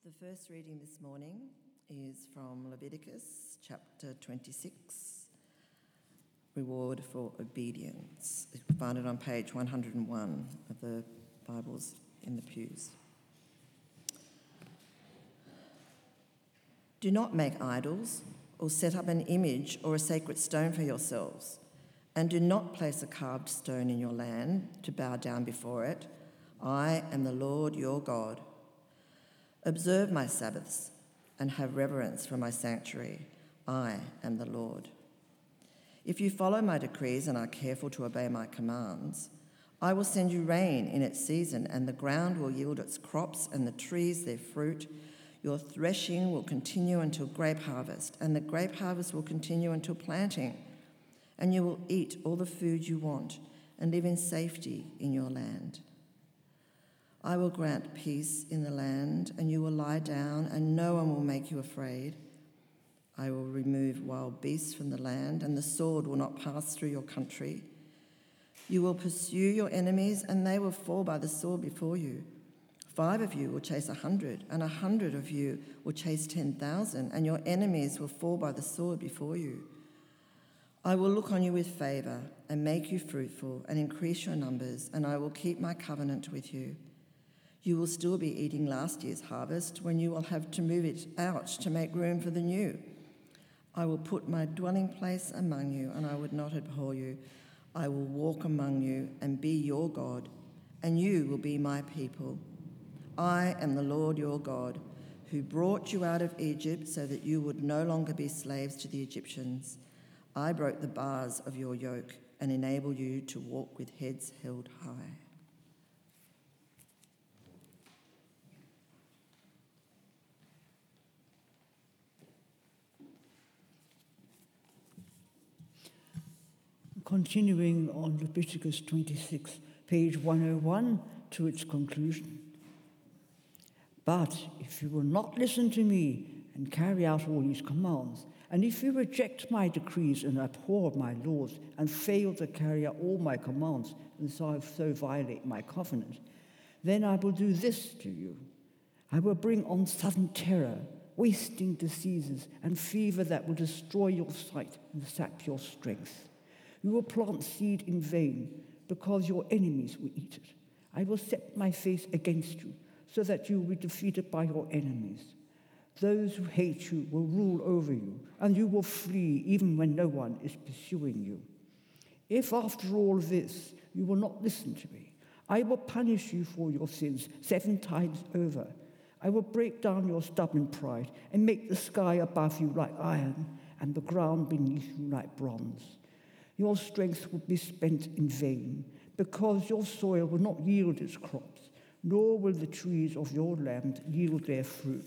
The first reading this morning is from Leviticus chapter 26, Reward for Obedience. You can find it on page 101 of the Bibles in the pews. Do not make idols or set up an image or a sacred stone for yourselves, and do not place a carved stone in your land to bow down before it. I am the Lord your God. Observe my Sabbaths and have reverence for my sanctuary. I am the Lord. If you follow my decrees and are careful to obey my commands, I will send you rain in its season, and the ground will yield its crops and the trees their fruit. Your threshing will continue until grape harvest, and the grape harvest will continue until planting, and you will eat all the food you want and live in safety in your land. I will grant peace in the land, and you will lie down, and no one will make you afraid. I will remove wild beasts from the land, and the sword will not pass through your country. You will pursue your enemies, and they will fall by the sword before you. 5 of you will chase 100, and 100 of you will chase 10,000, and your enemies will fall by the sword before you. I will look on you with favour and make you fruitful and increase your numbers, and I will keep my covenant with you. You will still be eating last year's harvest when you will have to move it out to make room for the new. I will put my dwelling place among you, and I would not abhor you. I will walk among you and be your God, and you will be my people. I am the Lord your God, who brought you out of Egypt so that you would no longer be slaves to the Egyptians. I broke the bars of your yoke and enable you to walk with heads held high. Continuing on Leviticus 26, page 101 to its conclusion. But if you will not listen to me and carry out all these commands, and if you reject my decrees and abhor my laws and fail to carry out all my commands and so violate my covenant, then I will do this to you. I will bring on sudden terror, wasting diseases, and fever that will destroy your sight and sap your strength. You will plant seed in vain, because your enemies will eat it. I will set my face against you, so that you will be defeated by your enemies. Those who hate you will rule over you, and you will flee even when no one is pursuing you. If after all this you will not listen to me, I will punish you for your sins 7 times over. I will break down your stubborn pride and make the sky above you like iron and the ground beneath you like bronze. Your strength will be spent in vain, because your soil will not yield its crops, nor will the trees of your land yield their fruit.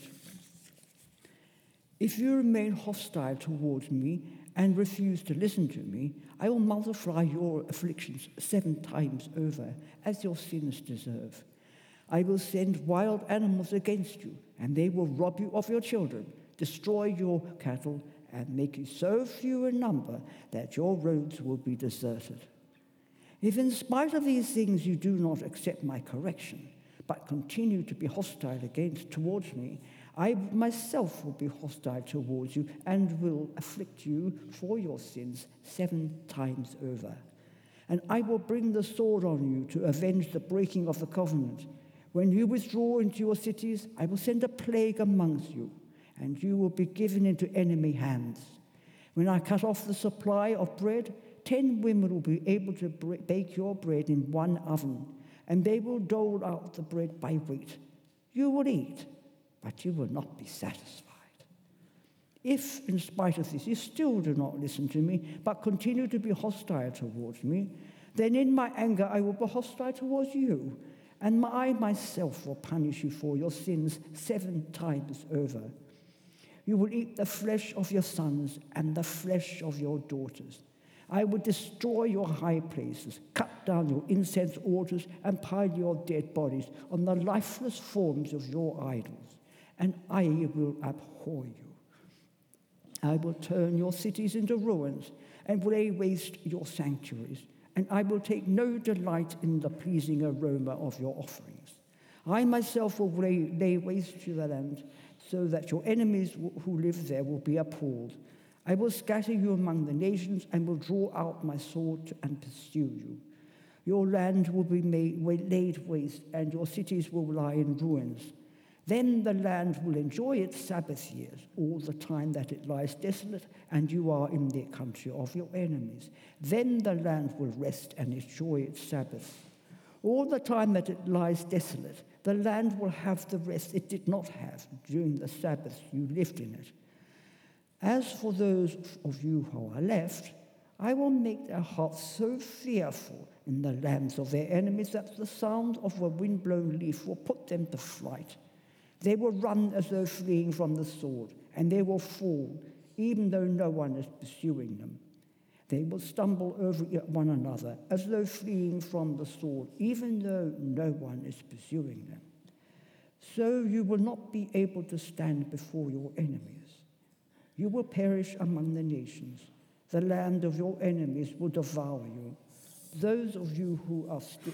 If you remain hostile towards me and refuse to listen to me, I will multiply your afflictions 7 times over, as your sins deserve. I will send wild animals against you, and they will rob you of your children, destroy your cattle, and make you so few in number that your roads will be deserted. If in spite of these things you do not accept my correction, but continue to be hostile towards me, I myself will be hostile towards you and will afflict you for your sins 7 times over. And I will bring the sword on you to avenge the breaking of the covenant. When you withdraw into your cities, I will send a plague amongst you, and you will be given into enemy hands. When I cut off the supply of bread, 10 women will be able to bake your bread in 1 oven, and they will dole out the bread by weight. You will eat, but you will not be satisfied. If, in spite of this, you still do not listen to me, but continue to be hostile towards me, then in my anger I will be hostile towards you, and I myself will punish you for your sins 7 times over. You will eat the flesh of your sons and the flesh of your daughters. I will destroy your high places, cut down your incense altars, and pile your dead bodies on the lifeless forms of your idols, and I will abhor you. I will turn your cities into ruins and lay waste your sanctuaries, and I will take no delight in the pleasing aroma of your offerings. I myself will lay waste to the land, so that your enemies who live there will be appalled. I will scatter you among the nations and will draw out my sword and pursue you. Your land will be laid waste, and your cities will lie in ruins. Then the land will enjoy its Sabbath years, all the time that it lies desolate, and you are in the country of your enemies. Then the land will rest and enjoy its Sabbath. All the time that it lies desolate, the land will have the rest it did not have during the Sabbath you lived in it. As for those of you who are left, I will make their hearts so fearful in the lands of their enemies that the sound of a wind-blown leaf will put them to flight. They will run as though fleeing from the sword, and they will fall, even though no one is pursuing them. They will stumble over one another as though fleeing from the sword, even though no one is pursuing them. So you will not be able to stand before your enemies. You will perish among the nations. The land of your enemies will devour you. Those of you who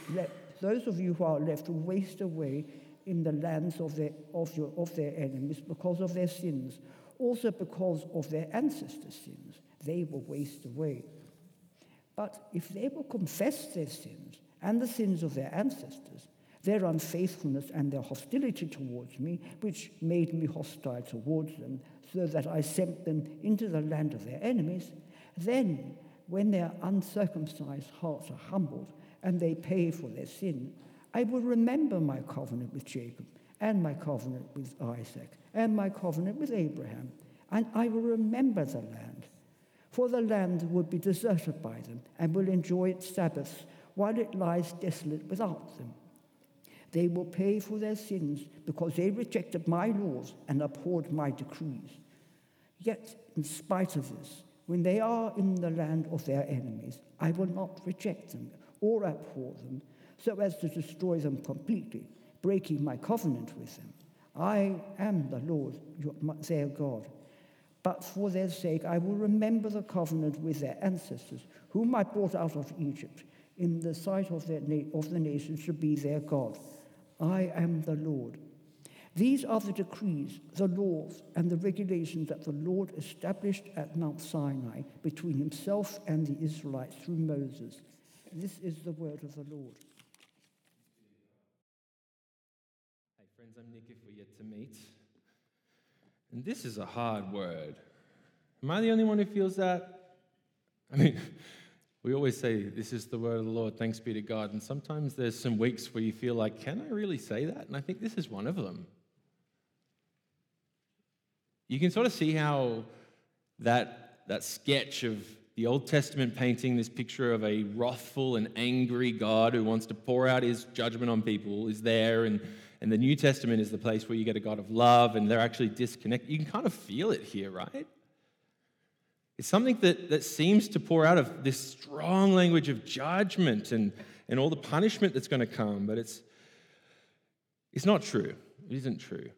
are left will waste away in the lands of their enemies because of their sins, also because of their ancestors' sins. They will waste away. But if they will confess their sins and the sins of their ancestors, their unfaithfulness and their hostility towards me, which made me hostile towards them, so that I sent them into the land of their enemies, then when their uncircumcised hearts are humbled and they pay for their sin, I will remember my covenant with Jacob and my covenant with Isaac and my covenant with Abraham, and I will remember the land. For the land will be deserted by them and will enjoy its Sabbaths while it lies desolate without them. They will pay for their sins because they rejected my laws and abhorred my decrees. Yet, in spite of this, when they are in the land of their enemies, I will not reject them or abhor them, so as to destroy them completely, breaking my covenant with them. I am the Lord, their God. But for their sake I will remember the covenant with their ancestors, whom I brought out of Egypt, in the sight of the nations to be their God. I am the Lord. These are the decrees, the laws, and the regulations that the Lord established at Mount Sinai between himself and the Israelites through Moses. This is the word of the Lord. Hey friends, I'm Nick if we're yet to meet. And this is a hard word. Am I the only one who feels that? I mean, we always say, this is the word of the Lord, thanks be to God. And sometimes there's some weeks where you feel like, can I really say that? And I think this is one of them. You can sort of see how that sketch of the Old Testament painting this picture of a wrathful and angry God who wants to pour out his judgment on people is there, and the New Testament is the place where you get a God of love, and they're actually disconnected. You can kind of feel it here, right? It's something that seems to pour out of this strong language of judgment and all the punishment that's going to come, but it's not true. It isn't true.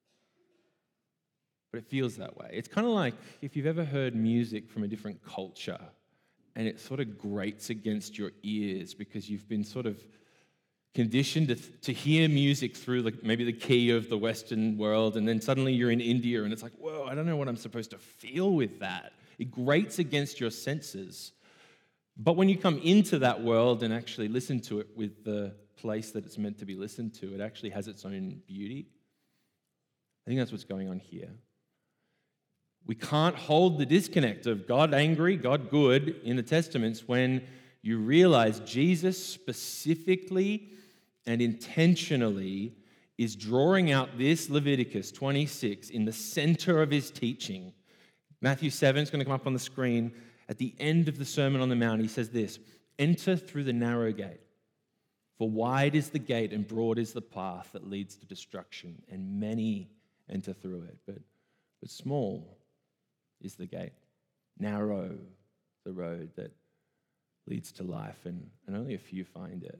But it feels that way. It's kind of like if you've ever heard music from a different culture and it sort of grates against your ears because you've been sort of conditioned to hear music through maybe the key of the Western world, and then suddenly you're in India and it's like, whoa, I don't know what I'm supposed to feel with that. It grates against your senses. But when you come into that world and actually listen to it with the place that it's meant to be listened to, it actually has its own beauty. I think that's what's going on here. We can't hold the disconnect of God angry, God good in the Testaments when you realize Jesus specifically and intentionally is drawing out this Leviticus 26 in the center of his teaching. Matthew 7 is going to come up on the screen. At the end of the Sermon on the Mount, he says this, "Enter through the narrow gate, for wide is the gate and broad is the path that leads to destruction, and many enter through it. But small is the gate, narrow the road that leads to life, and only a few find it."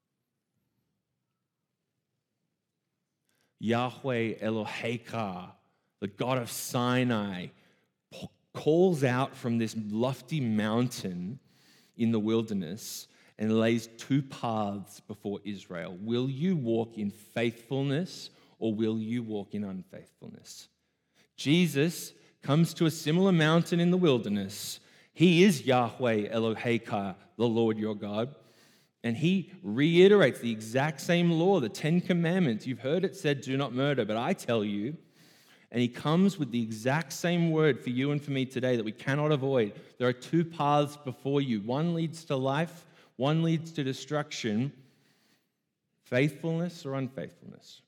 Yahweh Eloheka, the God of Sinai, calls out from this lofty mountain in the wilderness and lays two paths before Israel. Will you walk in faithfulness or will you walk in unfaithfulness? Jesus comes to a similar mountain in the wilderness. He is Yahweh Eloheka, the Lord your God. And he reiterates the exact same law, the 10 Commandments. You've heard it said, do not murder, but I tell you. And he comes with the exact same word for you and for me today that we cannot avoid. There are two paths before you. One leads to life, one leads to destruction. Faithfulness or unfaithfulness.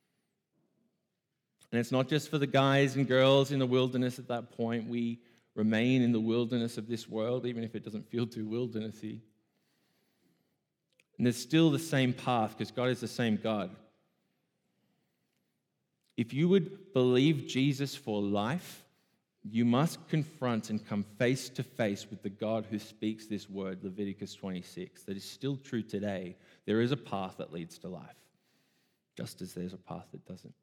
And it's not just for the guys and girls in the wilderness at that point. We remain in the wilderness of this world, even if it doesn't feel too wildernessy. And there's still the same path because God is the same God. If you would believe Jesus for life, you must confront and come face to face with the God who speaks this word, Leviticus 26, that is still true today. There is a path that leads to life, just as there's a path that doesn't.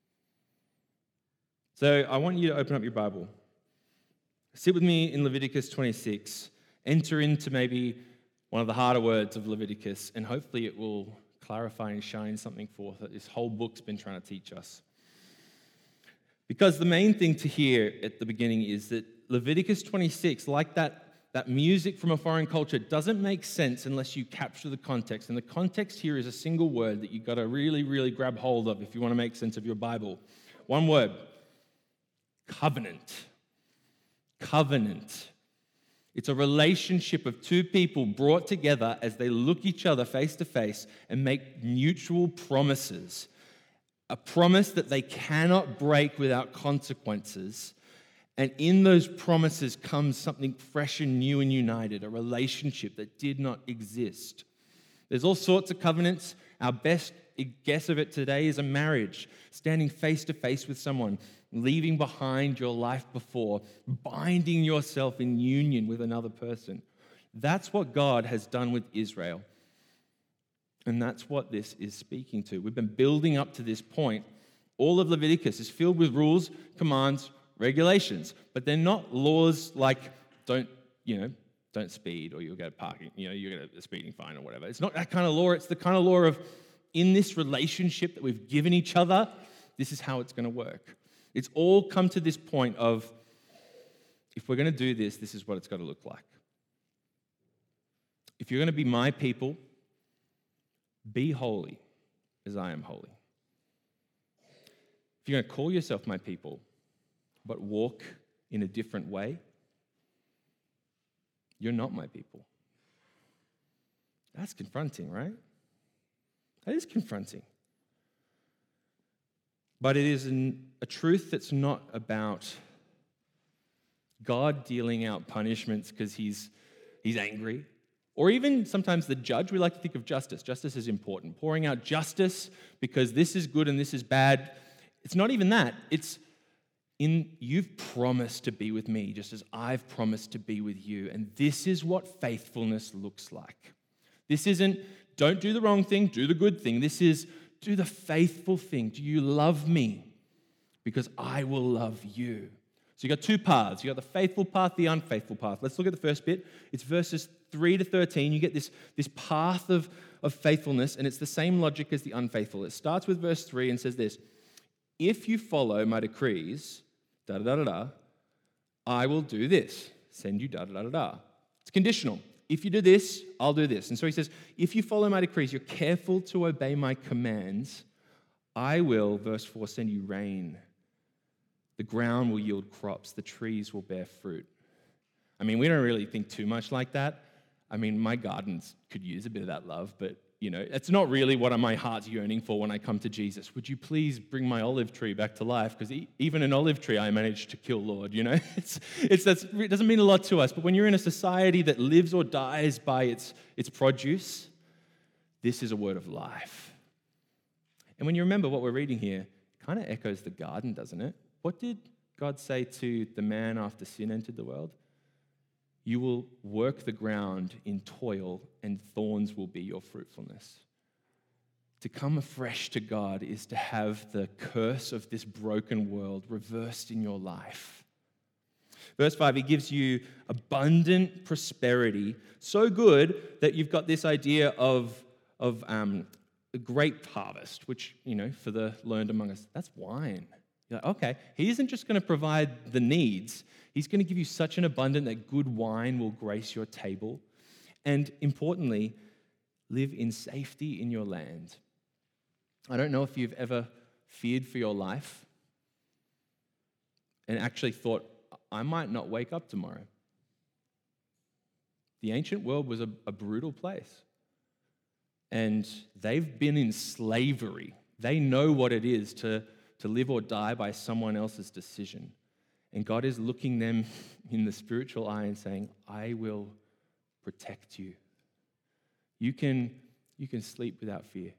So I want you to open up your Bible. Sit with me in Leviticus 26. Enter into maybe one of the harder words of Leviticus, and hopefully it will clarify and shine something forth that this whole book's been trying to teach us. Because the main thing to hear at the beginning is that Leviticus 26, like that music from a foreign culture, doesn't make sense unless you capture the context. And the context here is a single word that you've got to really, really grab hold of if you want to make sense of your Bible. One word: covenant. Covenant. It's a relationship of two people brought together as they look each other face to face and make mutual promises. A promise that they cannot break without consequences. And in those promises comes something fresh and new and united, a relationship that did not exist. There's all sorts of covenants. Our best guess of it today is a marriage, standing face to face with someone, leaving behind your life before, binding yourself in union with another person. That's what God has done with Israel. And that's what this is speaking to. We've been building up to this point. All of Leviticus is filled with rules, commands, regulations, but they're not laws like don't speed or you'll get a parking, you'll get a speeding fine or whatever. It's not that kind of law. It's the kind of law of in this relationship that we've given each other, this is how it's going to work. It's all come to this point of if we're going to do this, this is what it's got to look like. If you're going to be my people, be holy as I am holy. If you're going to call yourself my people, but walk in a different way, you're not my people. That's confronting, right? That is confronting. But it is a truth that's not about God dealing out punishments because he's angry. Or even sometimes the judge. We like to think of justice. Justice is important. Pouring out justice because this is good and this is bad. It's not even that. It's you've promised to be with me just as I've promised to be with you. And this is what faithfulness looks like. This isn't don't do the wrong thing, do the good thing. This is do the faithful thing. Do you love me? Because I will love you. So you got two paths. You got the faithful path, the unfaithful path. Let's look at the first bit. It's verses 3 to 13. You get this path of faithfulness, and it's the same logic as the unfaithful. It starts with verse 3 and says this: if you follow my decrees, I will do this. Send you It's conditional. If you do this, I'll do this. And so he says, if you follow my decrees, you're careful to obey my commands, I will, verse 4, send you rain. The ground will yield crops. The trees will bear fruit. I mean, we don't really think too much like that. I mean, my gardens could use a bit of that love, but, it's not really what my heart's yearning for when I come to Jesus. Would you please bring my olive tree back to life? Because even an olive tree I managed to kill, Lord, it doesn't mean a lot to us. But when you're in a society that lives or dies by its produce, this is a word of life. And when you remember what we're reading here, it kind of echoes the garden, doesn't it? What did God say to the man after sin entered the world? You will work the ground in toil, and thorns will be your fruitfulness. To come afresh to God is to have the curse of this broken world reversed in your life. Verse 5, he gives you abundant prosperity, so good that you've got this idea of a grape harvest, which, for the learned among us, that's wine. You're like, okay, he isn't just going to provide the needs. He's going to give you such an abundance that good wine will grace your table. And importantly, live in safety in your land. I don't know if you've ever feared for your life and actually thought, I might not wake up tomorrow. The ancient world was a brutal place. And they've been in slavery. They know what it is to live or die by someone else's decision. And God is looking them in the spiritual eye and saying, I will protect you. You can sleep without fear.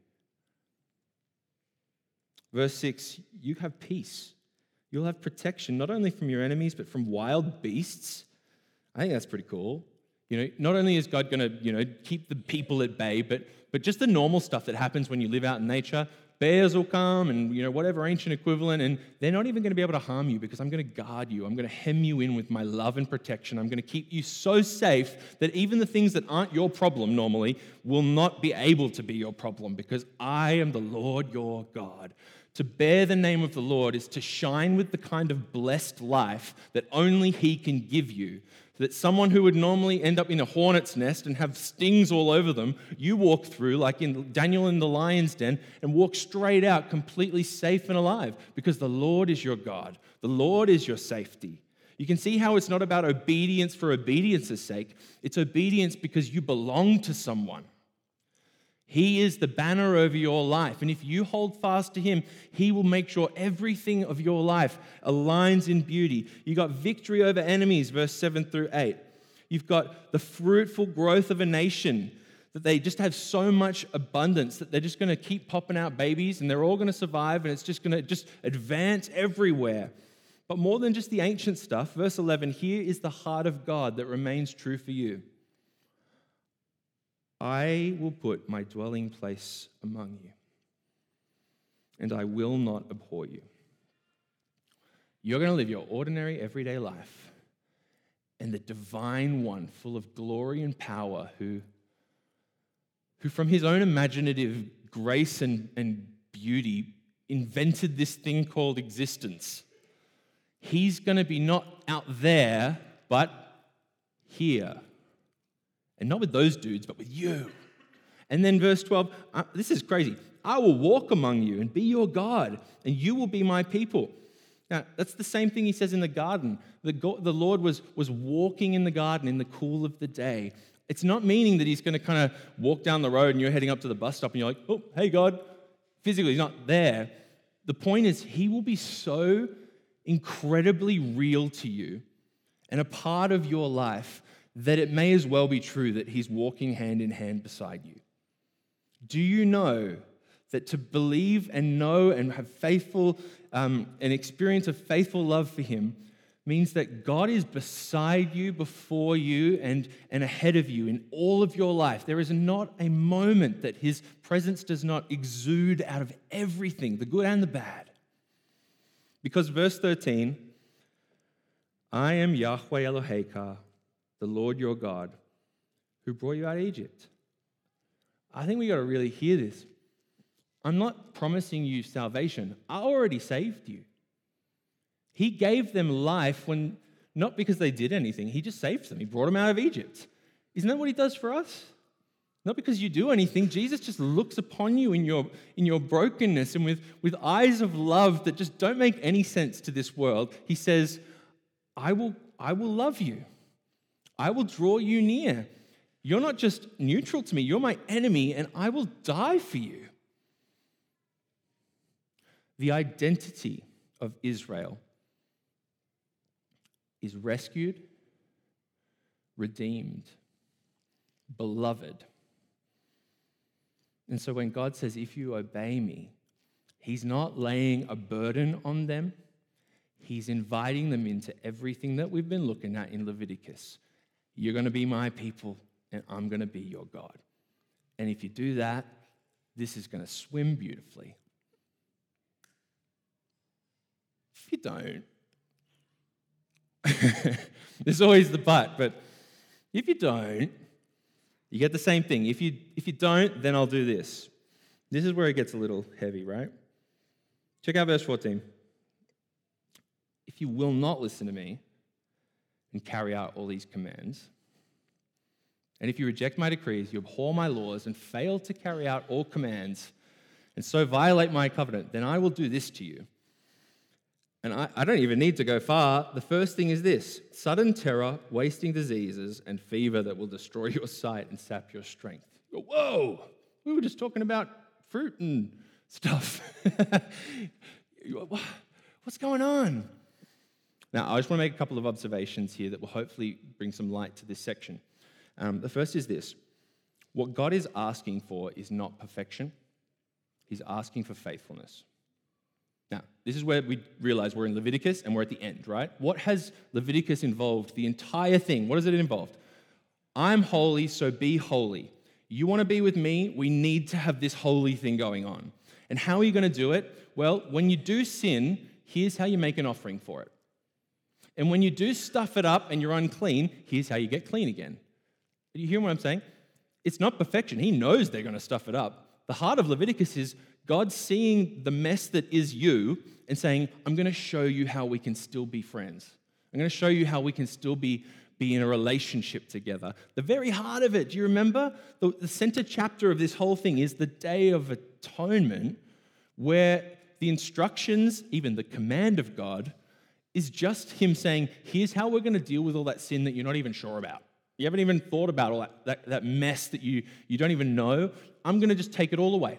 Verse 6, you have peace. You'll have protection, not only from your enemies, but from wild beasts. I think that's pretty cool. Not only is God going to, keep the people at bay, but just the normal stuff that happens when you live out in nature. Bears will come and, whatever ancient equivalent, and they're not even going to be able to harm you because I'm going to guard you. I'm going to hem you in with my love and protection. I'm going to keep you so safe that even the things that aren't your problem normally will not be able to be your problem because I am the Lord your God. To bear the name of the Lord is to shine with the kind of blessed life that only He can give you. That someone who would normally end up in a hornet's nest and have stings all over them, you walk through, like in Daniel in the lion's den, and walk straight out completely safe and alive because the Lord is your God. The Lord is your safety. You can see how it's not about obedience for obedience's sake. It's obedience because you belong to someone. He is the banner over your life. And if you hold fast to Him, He will make sure everything of your life aligns in beauty. You got victory over enemies, verse 7 through 8. You've got the fruitful growth of a nation, that they just have so much abundance that they're just going to keep popping out babies and they're all going to survive and it's just going to just advance everywhere. But more than just the ancient stuff, verse 11, here is the heart of God that remains true for you. I will put my dwelling place among you, and I will not abhor you. You're going to live your ordinary, everyday life, and the divine one, full of glory and power, who from his own imaginative grace and beauty invented this thing called existence. He's going to be not out there, but here. And not with those dudes, but with you. And then verse 12, this is crazy. I will walk among you and be your God, and you will be my people. Now, that's the same thing he says in the garden. The Lord was walking in the garden in the cool of the day. It's not meaning that he's going to kind of walk down the road and you're heading up to the bus stop and you're like, oh, hey, God. Physically, he's not there. The point is, he will be so incredibly real to you and a part of your life that it may as well be true that he's walking hand in hand beside you. Do you know that to believe and know and have an experience of faithful love for him means that God is beside you, before you, and ahead of you in all of your life? There is not a moment that his presence does not exude out of everything, the good and the bad. Because verse 13, I am Yahweh Eloheka, the Lord your God, who brought you out of Egypt. I think we got to really hear this. I'm not promising you salvation. I already saved you. He gave them life not because they did anything. He just saved them. He brought them out of Egypt. Isn't that what he does for us? Not because you do anything. Jesus just looks upon you in your brokenness and with eyes of love that just don't make any sense to this world. He says, I will love you. I will draw you near. You're not just neutral to me. You're my enemy, and I will die for you. The identity of Israel is rescued, redeemed, beloved. And so when God says, if you obey me, he's not laying a burden on them. He's inviting them into everything that we've been looking at in Leviticus. You're going to be my people, and I'm going to be your God. And if you do that, this is going to swim beautifully. If you don't, There's always the but if you don't, you get the same thing. If you don't, then I'll do this. This is where it gets a little heavy, right? Check out verse 14. If you will not listen to me and carry out all these commands, and if you reject my decrees, you abhor my laws and fail to carry out all commands, and so violate my covenant, then I will do this to you. And I don't even need to go far. The first thing is this: sudden terror, wasting diseases, and fever that will destroy your sight and sap your strength. You go, whoa, we were just talking about fruit and stuff. What's going on? Now, I just want to make a couple of observations here that will hopefully bring some light to this section. The first is this: what God is asking for is not perfection. He's asking for faithfulness. Now, this is where we realize we're in Leviticus and we're at the end, right? What has Leviticus involved? The entire thing. What has it involved? I'm holy, so be holy. You want to be with me? We need to have this holy thing going on. And how are you going to do it? Well, when you do sin, here's how you make an offering for it. And when you do stuff it up and you're unclean, here's how you get clean again. You hear what I'm saying? It's not perfection. He knows they're going to stuff it up. The heart of Leviticus is God seeing the mess that is you and saying, I'm going to show you how we can still be friends. I'm going to show you how we can still be in a relationship together. The very heart of it, do you remember? The center chapter of this whole thing is the Day of Atonement, where the instructions, even the command of God, is just him saying, here's how we're going to deal with all that sin that you're not even sure about. You haven't even thought about all that mess that you don't even know. I'm going to just take it all away.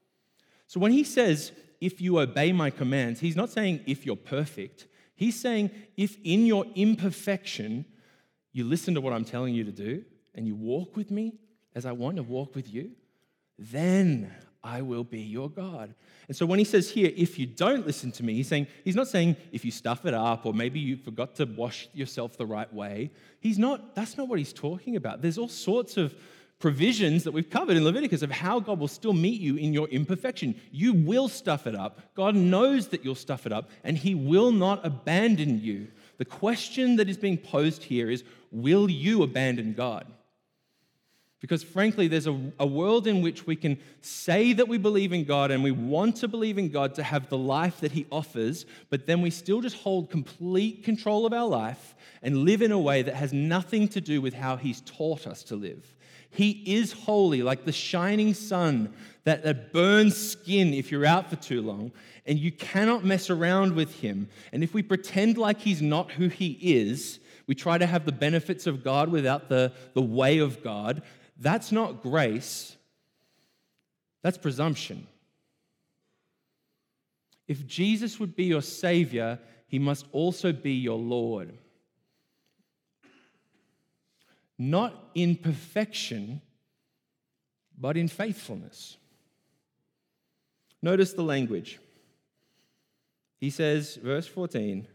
So when he says, if you obey my commands, he's not saying if you're perfect. He's saying if in your imperfection, you listen to what I'm telling you to do and you walk with me as I want to walk with you, then I will be your God. And so when he says here, if you don't listen to me, he's not saying if you stuff it up or maybe you forgot to wash yourself the right way. That's not what he's talking about. There's all sorts of provisions that we've covered in Leviticus of how God will still meet you in your imperfection. You will stuff it up. God knows that you'll stuff it up, and he will not abandon you. The question that is being posed here is, will you abandon God? Because frankly, there's a world in which we can say that we believe in God and we want to believe in God to have the life that he offers, but then we still just hold complete control of our life and live in a way that has nothing to do with how he's taught us to live. He is holy, like the shining sun that burns skin if you're out for too long, and you cannot mess around with him. And if we pretend like he's not who he is, we try to have the benefits of God without the way of God. That's not grace. That's presumption. If Jesus would be your Savior, he must also be your Lord. Not in perfection, but in faithfulness. Notice the language. He says, verse 15,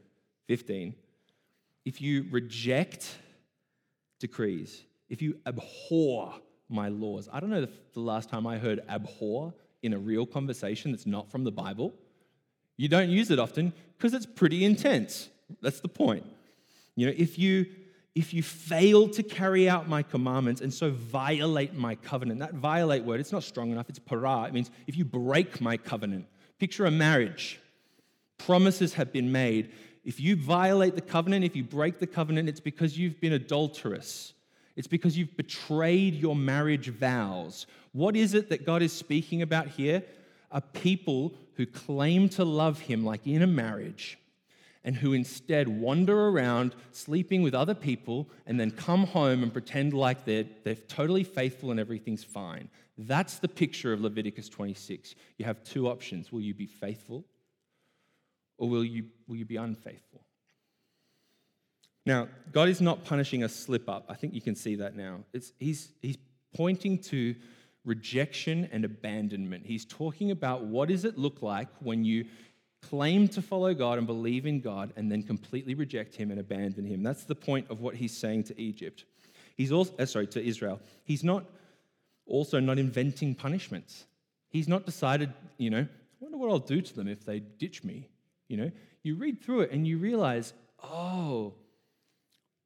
if you reject decrees, if you abhor my laws. I don't know the last time I heard abhor in a real conversation that's not from the Bible. You don't use it often because it's pretty intense. That's the point. If you fail to carry out my commandments and so violate my covenant, that violate word, it's not strong enough, it's para. It means if you break my covenant. Picture a marriage. Promises have been made. If you violate the covenant, if you break the covenant, it's because you've been adulterous. It's because you've betrayed your marriage vows. What is it that God is speaking about here? A people who claim to love him like in a marriage, and who instead wander around sleeping with other people and then come home and pretend like they're totally faithful and everything's fine. That's the picture of Leviticus 26. You have two options. Will you be faithful or will you be unfaithful? Now, God is not punishing a slip-up. I think you can see that now. He's pointing to rejection and abandonment. He's talking about what does it look like when you claim to follow God and believe in God and then completely reject him and abandon him. That's the point of what he's saying to Egypt. He's also, to Israel. He's not inventing punishments. He's not decided, I wonder what I'll do to them if they ditch me. You read through it and you realize,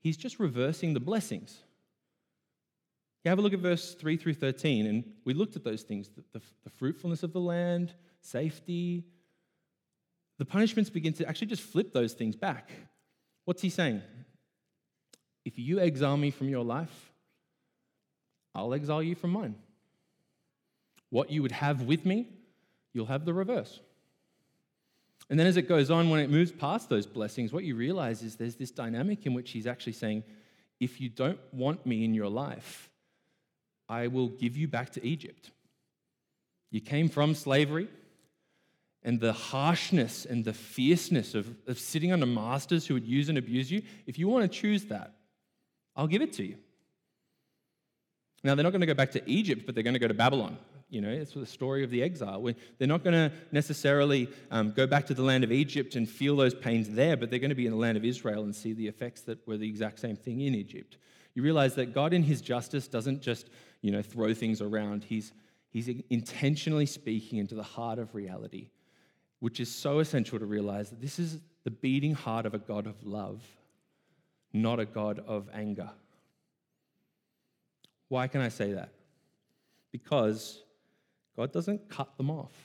he's just reversing the blessings. You have a look at verse 3 through 13, and we looked at those things, the fruitfulness of the land, safety. The punishments begin to actually just flip those things back. What's he saying? If you exile me from your life, I'll exile you from mine. What you would have with me, you'll have the reverse. And then as it goes on, when it moves past those blessings, what you realize is there's this dynamic in which he's actually saying, if you don't want me in your life, I will give you back to Egypt. You came from slavery, and the harshness and the fierceness of sitting under masters who would use and abuse you, if you want to choose that, I'll give it to you. Now, they're not going to go back to Egypt, but they're going to go to Babylon. You know, it's the story of the exile. They're not going to necessarily go back to the land of Egypt and feel those pains there, but they're going to be in the land of Israel and see the effects that were the exact same thing in Egypt. You realize that God in his justice doesn't just, throw things around. He's intentionally speaking into the heart of reality, which is so essential to realize that this is the beating heart of a God of love, not a God of anger. Why can I say that? Because God doesn't cut them off.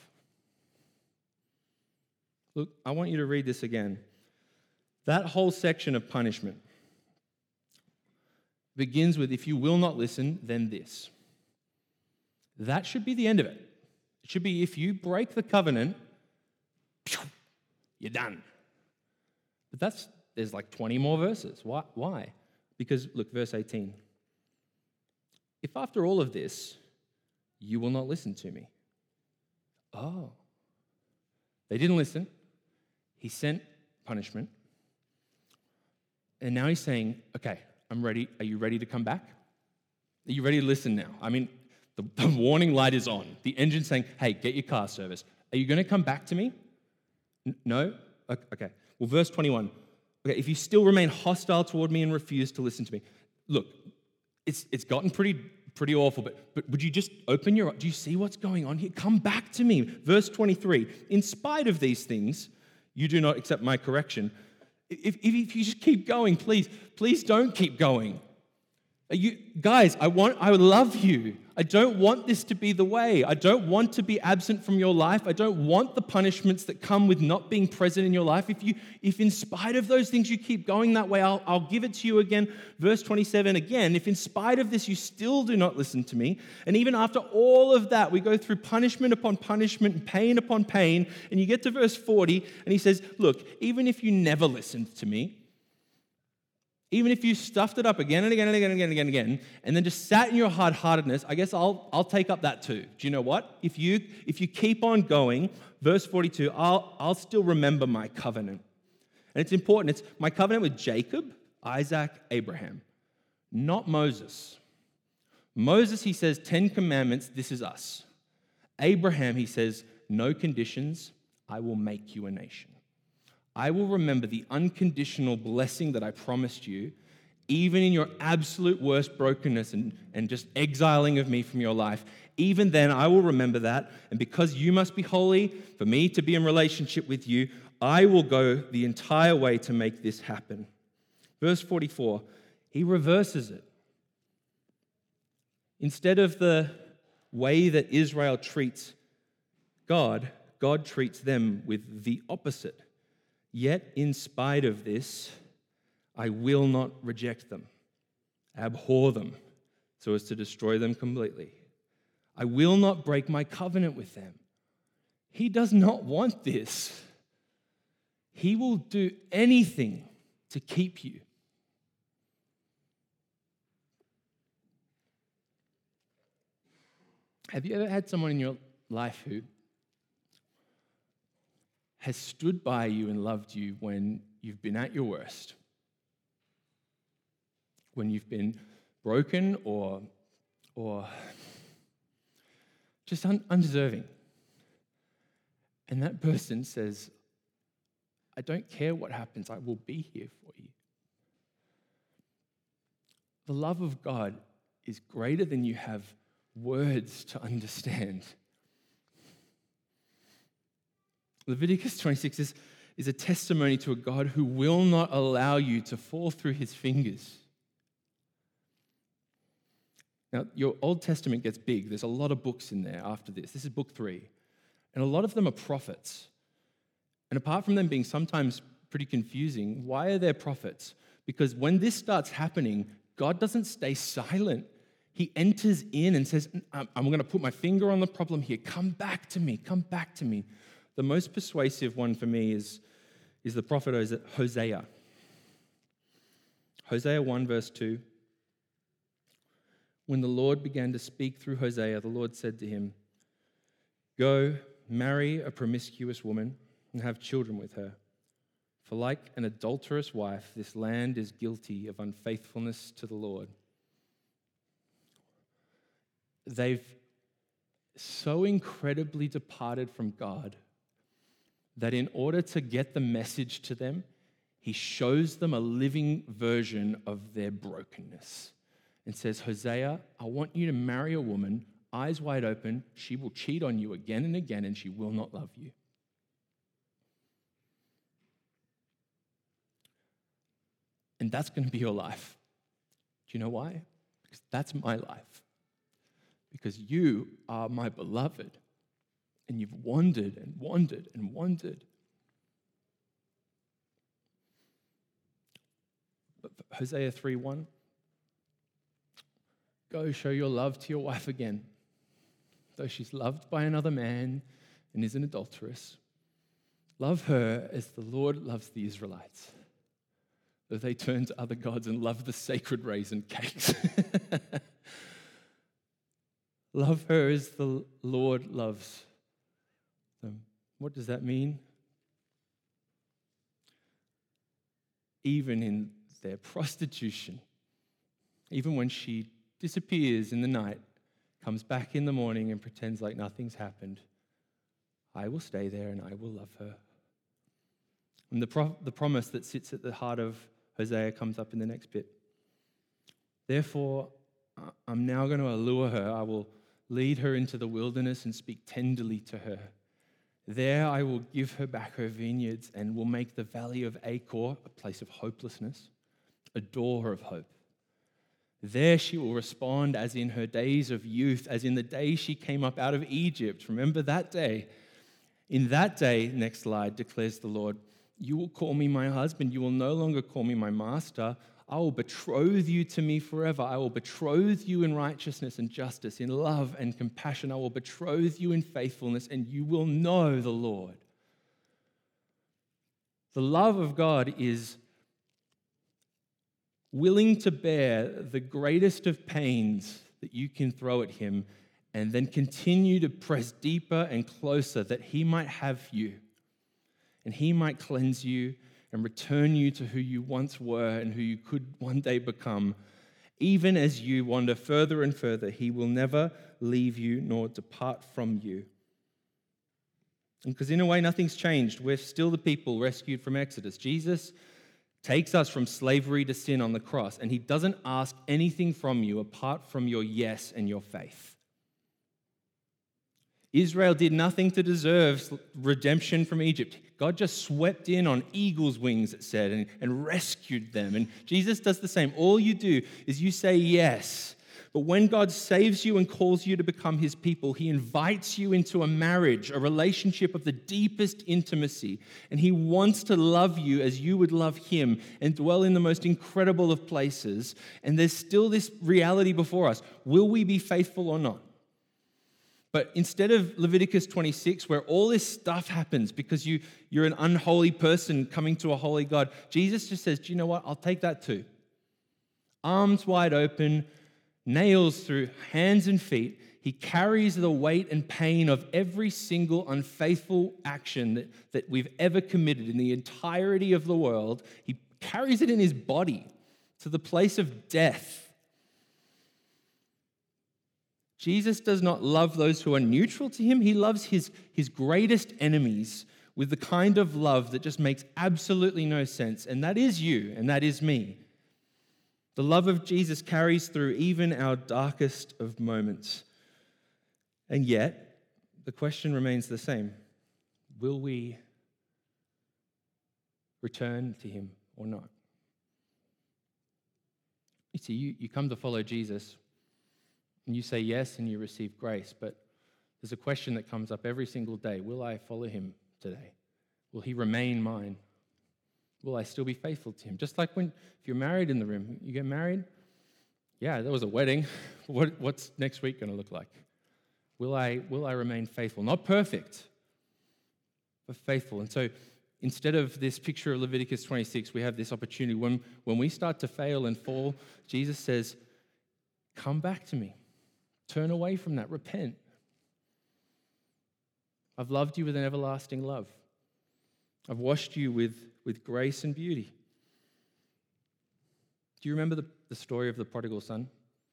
Look, I want you to read this again. That whole section of punishment begins with, if you will not listen, then this. That should be the end of it. It should be, if you break the covenant, you're done. But there's like 20 more verses. Why? Because, look, verse 18. If after all of this, you will not listen to me. Oh. They didn't listen. He sent punishment. And now he's saying, okay, I'm ready. Are you ready to come back? Are you ready to listen now? I mean, the warning light is on. The engine's saying, hey, get your car serviced. Are you going to come back to me? No? Okay. Well, verse 21. Okay, if you still remain hostile toward me and refuse to listen to me. Look, it's gotten pretty awful, but would you just open your eyes? Do you see what's going on here? Come back to me. Verse 23. In spite of these things, you do not accept my correction. If you just keep going, please don't keep going. Guys, I love you. I don't want this to be the way. I don't want to be absent from your life. I don't want the punishments that come with not being present in your life. If in spite of those things you keep going that way, I'll give it to you again. Verse 27 again, if in spite of this you still do not listen to me, and even after all of that, we go through punishment upon punishment and pain upon pain, and you get to verse 40, and he says, look, even if you never listened to me, even if you stuffed it up again and again and again and again and again, and then just sat in your hard-heartedness, I guess I'll take up that too. Do you know what? If you keep on going, verse 42, I'll still remember my covenant. And it's important. It's my covenant with Jacob, Isaac, Abraham, not Moses. Moses, he says, 10 commandments, this is us. Abraham, he says, no conditions, I will make you a nation. I will remember the unconditional blessing that I promised you, even in your absolute worst brokenness and just exiling of me from your life. Even then, I will remember that. And because you must be holy, for me to be in relationship with you, I will go the entire way to make this happen. Verse 44, he reverses it. Instead of the way that Israel treats God treats them with the opposite. Yet, in spite of this, I will not reject them, abhor them, so as to destroy them completely. I will not break my covenant with them. He does not want this. He will do anything to keep you. Have you ever had someone in your life who has stood by you and loved you when you've been at your worst? When you've been broken or just undeserving. And that person says, I don't care what happens, I will be here for you. The love of God is greater than you have words to understand. Leviticus 26 is is a testimony to a God who will not allow you to fall through his fingers. Now, your Old Testament gets big. There's a lot of books in there after this. This is book 3. And a lot of them are prophets. And apart from them being sometimes pretty confusing, why are there prophets? Because when this starts happening, God doesn't stay silent. He enters in and says, I'm going to put my finger on the problem here. Come back to me. Come back to me. The most persuasive one for me is the prophet Hosea. Hosea 1 verse 2. When the Lord began to speak through Hosea, the Lord said to him, "Go, marry a promiscuous woman and have children with her. For like an adulterous wife, this land is guilty of unfaithfulness to the Lord." They've so incredibly departed from God that in order to get the message to them, he shows them a living version of their brokenness and says, Hosea, I want you to marry a woman, eyes wide open. She will cheat on you again and again, and she will not love you. And that's going to be your life. Do you know why? Because that's my life. Because you are my beloved, and you've wandered and wandered and wandered. But Hosea 3:1, go show your love to your wife again, though she's loved by another man and is an adulteress. Love her as the Lord loves the Israelites, though they turn to other gods and love the sacred raisin cakes. Love her as the Lord loves them. What does that mean? Even in their prostitution, even when she disappears in the night, comes back in the morning and pretends like nothing's happened, I will stay there and I will love her. And the promise that sits at the heart of Hosea comes up in the next bit. Therefore, I'm now going to allure her. I will lead her into the wilderness and speak tenderly to her. There I will give her back her vineyards and will make the valley of Achor a place of hopelessness, a door of hope. There she will respond as in her days of youth, as in the day she came up out of Egypt. Remember that day. In that day, next slide, declares the Lord, you will call me my husband. You will no longer call me my master. I will betroth you to me forever. I will betroth you in righteousness and justice, in love and compassion. I will betroth you in faithfulness, and you will know the Lord. The love of God is willing to bear the greatest of pains that you can throw at him, and then continue to press deeper and closer that he might have you, and he might cleanse you and return you to who you once were and who you could one day become. Even as you wander further and further, he will never leave you nor depart from you. Because in a way, nothing's changed. We're still the people rescued from Exodus. Jesus takes us from slavery to sin on the cross, and he doesn't ask anything from you apart from your yes and your faith. Israel did nothing to deserve redemption from Egypt. God just swept in on eagle's wings, it said, and rescued them. And Jesus does the same. All you do is you say yes. But when God saves you and calls you to become his people, he invites you into a marriage, a relationship of the deepest intimacy. And he wants to love you as you would love him and dwell in the most incredible of places. And there's still this reality before us. Will we be faithful or not? But instead of Leviticus 26, where all this stuff happens because you're an unholy person coming to a holy God, Jesus just says, do you know what? I'll take that too. Arms wide open, nails through hands and feet. He carries the weight and pain of every single unfaithful action that we've ever committed in the entirety of the world. He carries it in his body to the place of death. Jesus does not love those who are neutral to him. He loves his greatest enemies with the kind of love that just makes absolutely no sense. And that is you, and that is me. The love of Jesus carries through even our darkest of moments. And yet, the question remains the same. Will we return to him or not? You see, you come to follow Jesus, and you say yes and you receive grace, but there's a question that comes up every single day. Will I follow him today? Will he remain mine? Will I still be faithful to him? Just like if you're married in the room, you get married. Yeah, there was a wedding. What's next week going to look like? Will I remain faithful? Not perfect, but faithful. And so instead of this picture of Leviticus 26, we have this opportunity. When we start to fail and fall, Jesus says, come back to me. Turn away from that. Repent. I've loved you with an everlasting love. I've washed you with grace and beauty. Do you remember the story of the prodigal son?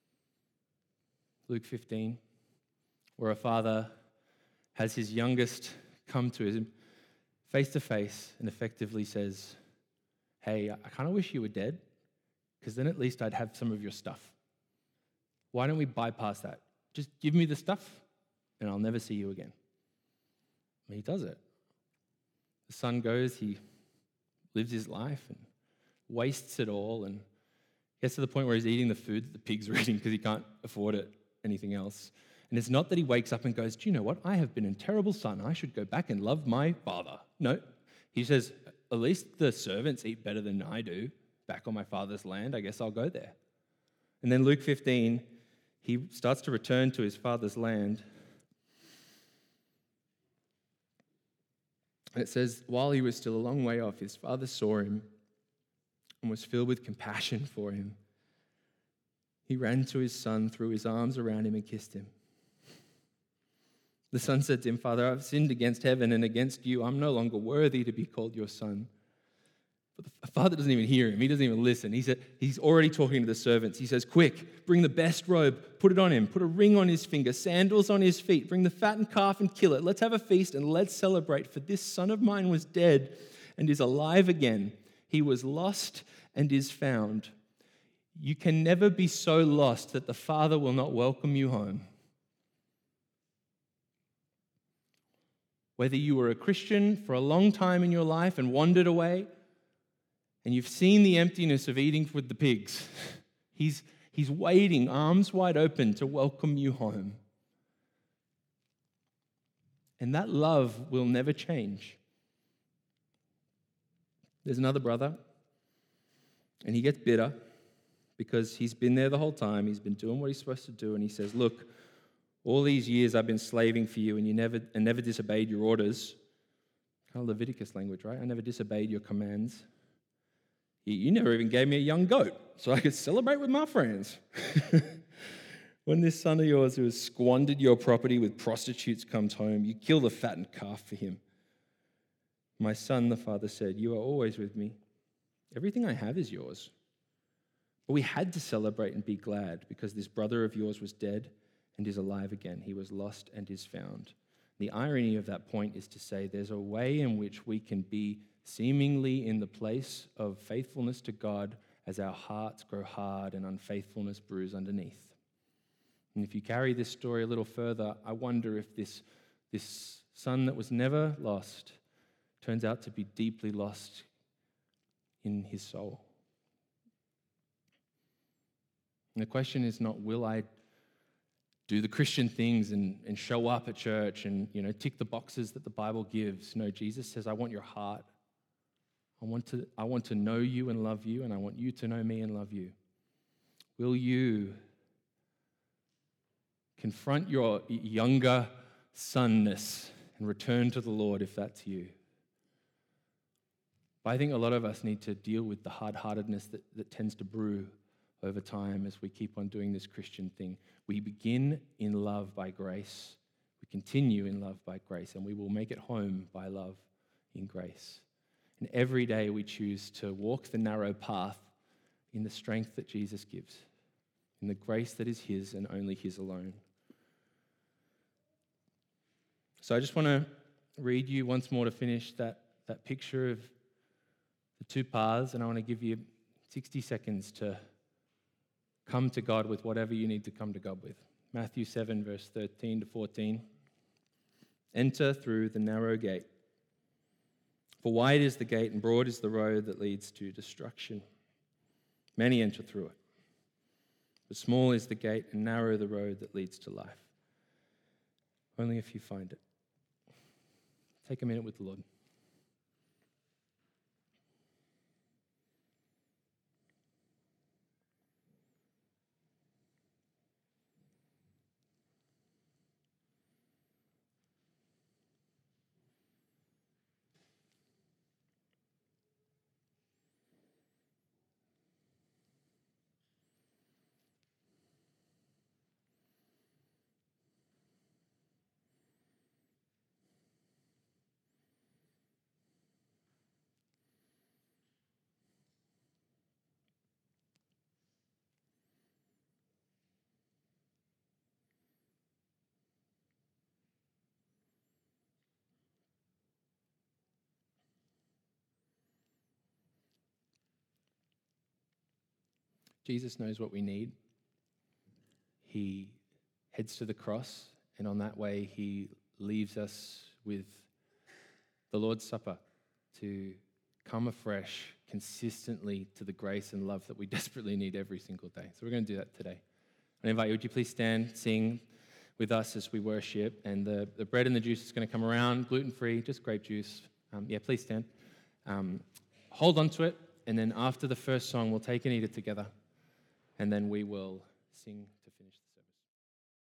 Luke 15, where a father has his youngest come to him face to face and effectively says, hey, I kind of wish you were dead, because then at least I'd have some of your stuff. Why don't we bypass that? Just give me the stuff and I'll never see you again. And he does it. The son goes, he lives his life and wastes it all and gets to the point where he's eating the food that the pigs are eating because he can't afford it, anything else. And it's not that he wakes up and goes, do you know what? I have been a terrible son. I should go back and love my father. No, he says, at least the servants eat better than I do back on my father's land. I guess I'll go there. And then Luke 15, he starts to return to his father's land. And it says, while he was still a long way off, his father saw him and was filled with compassion for him. He ran to his son, threw his arms around him, and kissed him. The son said to him, Father, I've sinned against heaven and against you. I'm no longer worthy to be called your son. But the father doesn't even hear him. He doesn't even listen. He's already talking to the servants. He says, quick, bring the best robe, put it on him, put a ring on his finger, sandals on his feet, bring the fattened calf and kill it. Let's have a feast and let's celebrate, for this son of mine was dead and is alive again. He was lost and is found. You can never be so lost that the Father will not welcome you home. Whether you were a Christian for a long time in your life and wandered away, and you've seen the emptiness of eating with the pigs, he's waiting, arms wide open, to welcome you home. And that love will never change. There's another brother, and he gets bitter because he's been there the whole time. He's been doing what he's supposed to do, and he says, look, all these years I've been slaving for you, and you never disobeyed your orders. Kind of Leviticus language, right? I never disobeyed your commands. You never even gave me a young goat so I could celebrate with my friends. When this son of yours who has squandered your property with prostitutes comes home, you kill the fattened calf for him. My son, the father said, you are always with me. Everything I have is yours. But we had to celebrate and be glad because this brother of yours was dead and is alive again. He was lost and is found. The irony of that point is to say there's a way in which we can be seemingly in the place of faithfulness to God as our hearts grow hard and unfaithfulness brews underneath. And if you carry this story a little further, I wonder if this son that was never lost turns out to be deeply lost in his soul. And the question is not, will I do the Christian things and show up at church and tick the boxes that the Bible gives? No, Jesus says, I want your heart. I want to know you and love you, and I want you to know me and love you. Will you confront your younger sonness and return to the Lord if that's you? But I think a lot of us need to deal with the hard-heartedness that tends to brew over time as we keep on doing this Christian thing. We begin in love by grace. We continue in love by grace, and we will make it home by love in grace. And every day we choose to walk the narrow path in the strength that Jesus gives, in the grace that is his and only his alone. So I just want to read you once more to finish that picture of the two paths, and I want to give you 60 seconds to come to God with whatever you need to come to God with. Matthew 7, verse 13 to 14. Enter through the narrow gate. For wide is the gate and broad is the road that leads to destruction. Many enter through it. But small is the gate and narrow the road that leads to life. Only a few find it. Take a minute with the Lord. Jesus knows what we need. He heads to the cross, and on that way he leaves us with the Lord's Supper to come afresh consistently to the grace and love that we desperately need every single day. So we're going to do that today. I invite you, would you please stand, sing with us as we worship, and the bread and the juice is going to come around, gluten-free, just grape juice. Please stand. Hold on to it, and then after the first song, we'll take and eat it together. And then we will sing